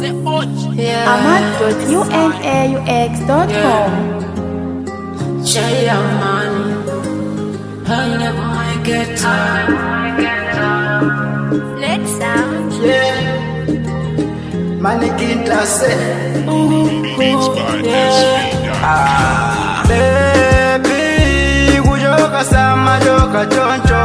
Ahmad.unaux.com. Jaya money, I never might get tired. Let's sound. Yeah, mannequin classe. Baby, kujoka sama joka choncho.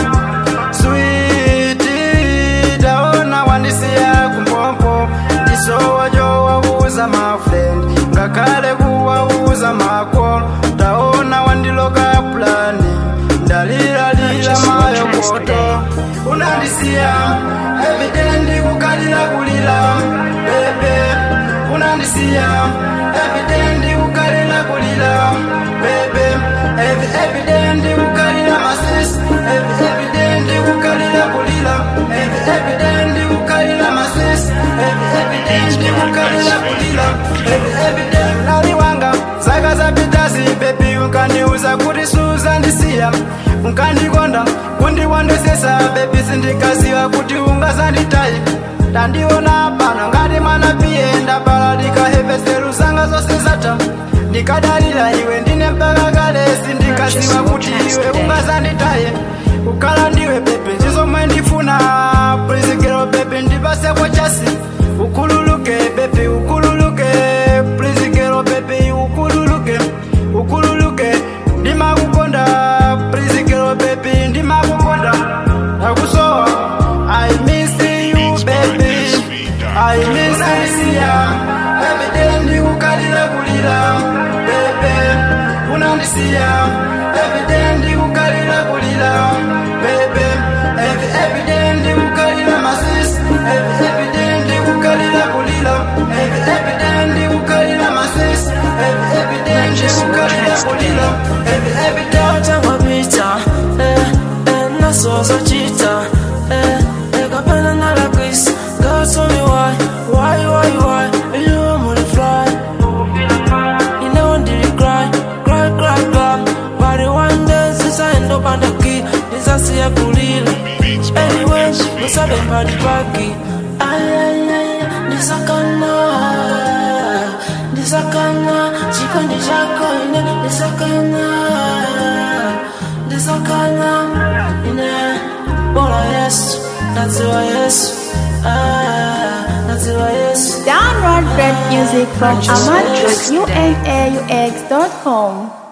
Sweetie, daona wandisia kumpompo. Isowa jowa uza my friend. Ngakale kuwa uza mako. Daona wandiloka plani. Dalila lila mayo koto. Unandisia evidently kukalila kulila. Baby, unandisia evidently kukalila kulila. Baby, evidently kukalila masis. Evidently kukalila kulila. Evidently kukalila masis. Evidently kukalila kulila. Evidently naliwanga zaka zapitasi. Baby, ukaniuza kuti suzandisia. Unkandikonda kundiwandesesa. Baby, sindikaziwa kuti ungazanditayi. Tandiona pano ngati mwana piye. Ndabalalika heveselu zanga zose zata. Ndikadalira iwe ndine mpaka kale. Sindikaziwa kuti iwe ungazanditaye. Ukala ndiwe baby chizomwe ndifuna. Please girl baby ndipase kwa chasi. Ukululuke baby ukululuke. Please girl baby ukululuke. Ukululuke ndimakukonda. Please girl baby ndimakukonda. Nakusowa I miss you baby. I miss you. Evidently ukalila kulila. Baby unandisia. Evidently ukalila kulila. Baby evidently ukalila masis. Evidently ukalila kulila. Evidently ukalila masis. Evidently ukalila kulila. Wapita, nasoza chita, kapena nala quiz. God told me why, you want me to fly. You know when did you cry. But one day since I end up on the key, this I see a kulila. Anyway, no sabe party party. Nisakana, chikondi chako ine. Nisakana, ine. Bola Yesu, naziwa Yesu. Naziwa Yesu. Download great music from Ahmad.unaux.com.